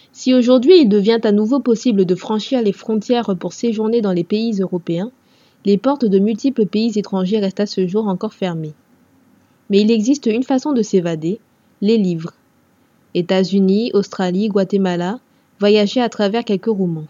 Si aujourd'hui il devient à nouveau possible de franchir les frontières pour séjourner dans les pays européens, les portes de multiples pays étrangers restent à ce jour encore fermées. Mais il existe une façon de s'évader, les livres. États-Unis, Australie, Guatemala, voyager à travers quelques romans.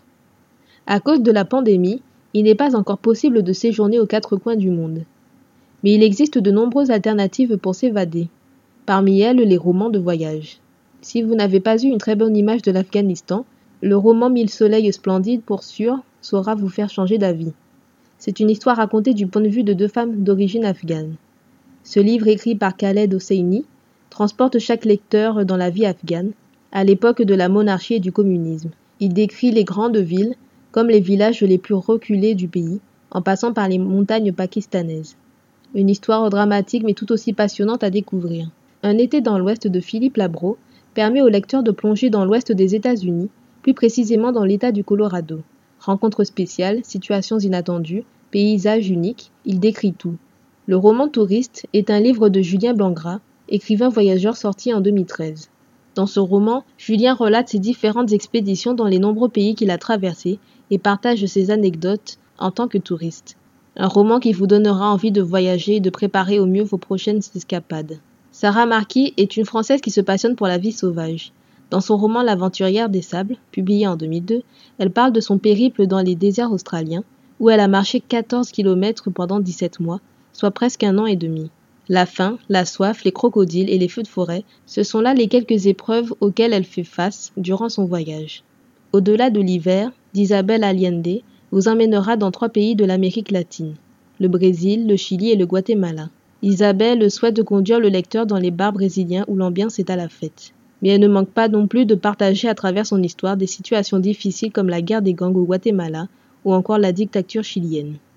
À cause de la pandémie, il n'est pas encore possible de séjourner aux quatre coins du monde. Mais il existe de nombreuses alternatives pour s'évader. Parmi elles, les romans de voyage. Si vous n'avez pas eu une très bonne image de l'Afghanistan, le roman Mille soleils splendides, pour sûr, saura vous faire changer d'avis. C'est une histoire racontée du point de vue de deux femmes d'origine afghane. Ce livre écrit par Khaled Hosseini transporte chaque lecteur dans la vie afghane, à l'époque de la monarchie et du communisme. Il décrit les grandes villes, comme les villages les plus reculés du pays, en passant par les montagnes pakistanaises. Une histoire dramatique mais tout aussi passionnante à découvrir. Un été dans l'ouest de Philippe Labro permet au lecteur de plonger dans l'ouest des États-Unis, plus précisément dans l'État du Colorado. Rencontres spéciales, situations inattendues, paysages uniques, il décrit tout. Le roman Touriste est un livre de Julien Blangra, écrivain voyageur sorti en 2013. Dans ce roman, Julien relate ses différentes expéditions dans les nombreux pays qu'il a traversés et partage ses anecdotes en tant que touriste. Un roman qui vous donnera envie de voyager et de préparer au mieux vos prochaines escapades. Sarah Marquis est une Française qui se passionne pour la vie sauvage. Dans son roman L'Aventurière des Sables, publié en 2002, elle parle de son périple dans les déserts australiens, où elle a marché 14 km pendant 17 mois, soit presque 1 an et demi. La faim, la soif, les crocodiles et les feux de forêt, ce sont là les quelques épreuves auxquelles elle fait face durant son voyage. Au-delà de l'hiver, d'Isabelle Allende vous emmènera dans 3 pays de l'Amérique latine, le Brésil, le Chili et le Guatemala. Isabelle souhaite conduire le lecteur dans les bars brésiliens où l'ambiance est à la fête. Mais elle ne manque pas non plus de partager à travers son histoire des situations difficiles comme la guerre des gangs au Guatemala ou encore la dictature chilienne.